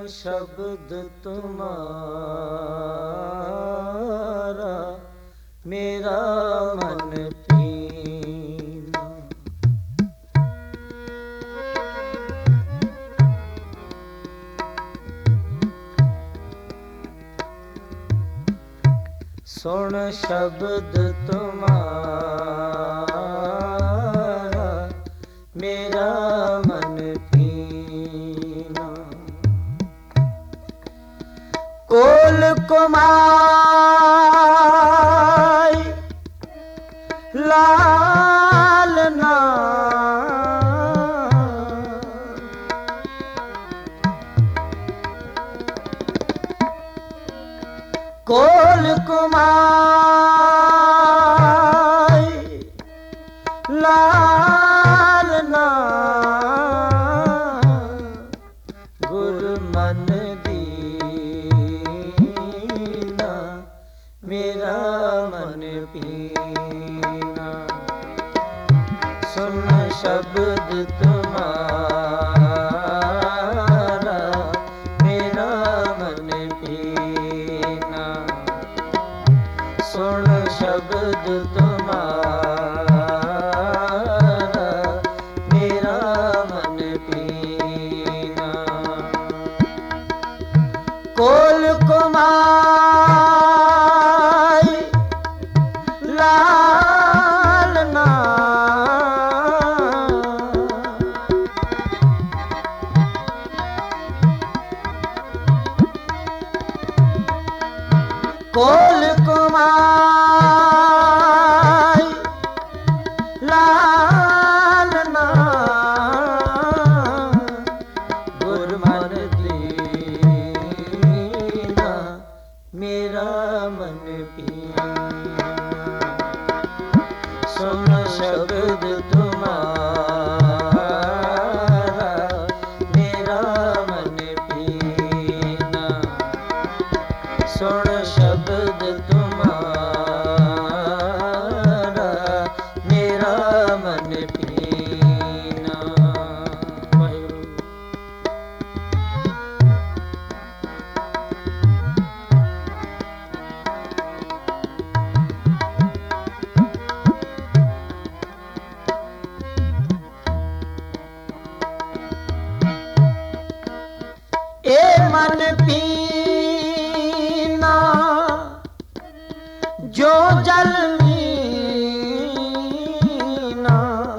शब्द तुम्हारा मेरा मन पीना। सुन शब्द तुम्हारा मेरा मन पीना। कोल कुमाई लालना कोल कुमाई लालना गुरु मन दीना मेरा मन पीना। सुन शब्द तुम्हारा मेरा मन पीना। सुन शब्द तुम्हारा मेरा मन पीना। कोल कुमाई लालना कोल कुमाई लालना गुरु मन दीना मेरा मन पीना। सुन शब्द तुम्हारा मेरा मन पीना। सुन शब्द तुम्हारा मेरा मन पीना। ए मन पीना जो जल मीना।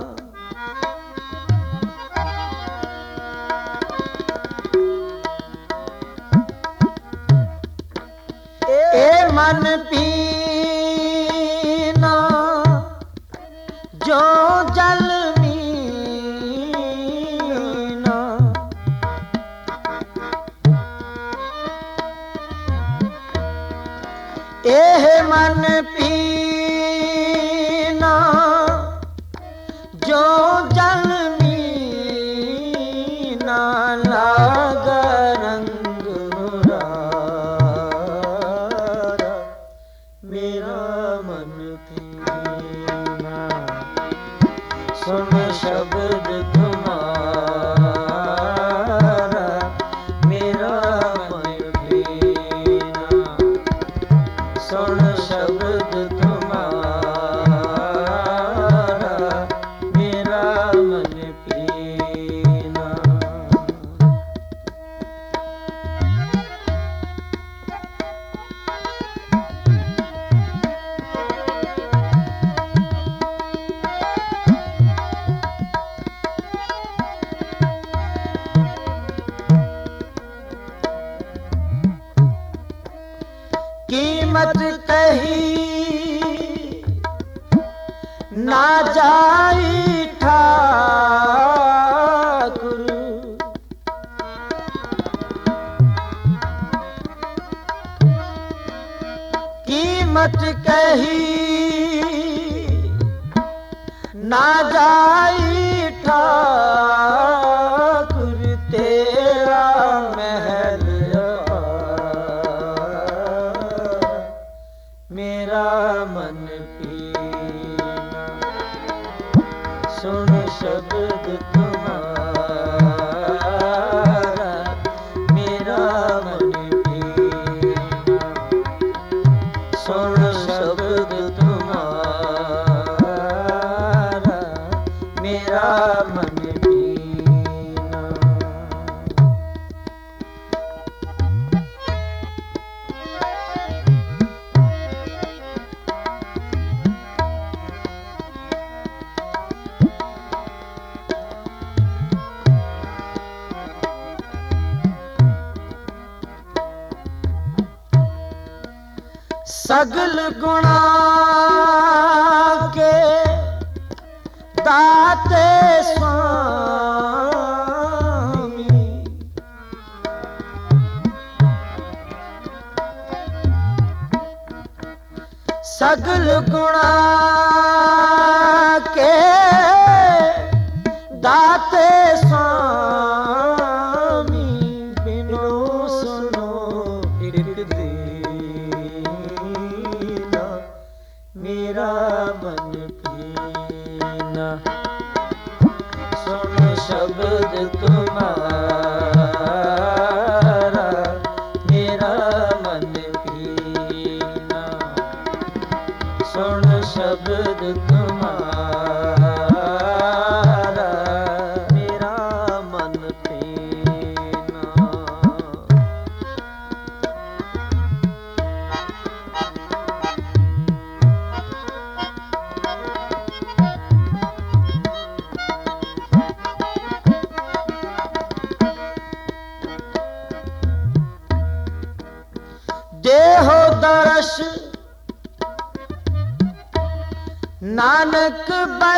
ए मन पीना जो जल मीना। एह मन पीना जो जल मीना। लाग रंग मुरारा मेरा मन पीना। सुन शब्द तुम्हारा मेरा मन पीना। सुन शब्द तुम्हारा मेरा मन पीना। कीमत कही ना जाई ठाकुर। कीमत कही ना जाई ठाकुर। तेरा महल मेरा मन पीना। सुन शब्द तुम्हारा मेरा सगल गुणा के दाते स्वामी, सगल गुणा के दाते स्वामी, बिनु सुनो एक दीना, मेरा मन पीना। सुन शब्द तुम्हारा, मेरा मन पीना। सुन शब्द तुम्हारा, मेरा मन पीना। देहो दर्श नानक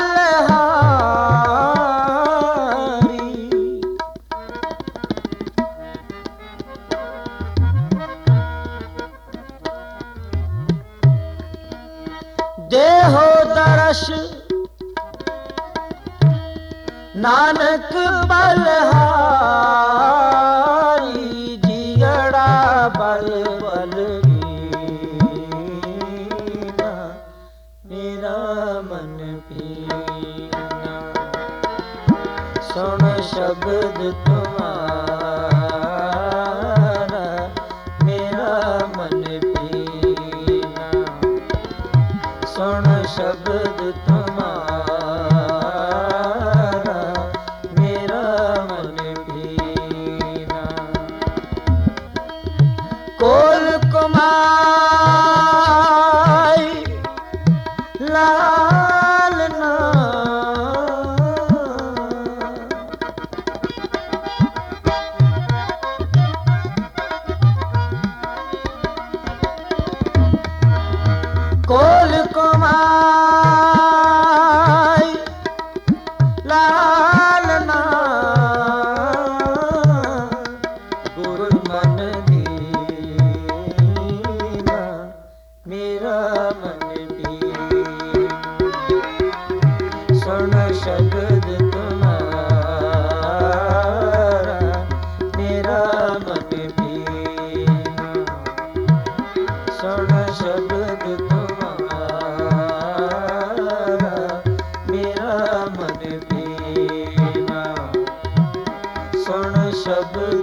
बलहारी, देहो दर्श नानक बलहारी, जियड़ा बल बलवीना, मेरा मन पीना। सुन शब्द तुम्हारा, मेरा मन पीना। सुन शब्द तुम्हारा, मेरा मन पीना। कोल कुमाई लालना, कोल कुमाई लालना, गुरु मन दीना, मेरा मन पीना। सुन शब्द तुम्हारा, मेरा मन पीना। सुन शब्द तुम्हारा, मेरा मन पीना। सुन शब्द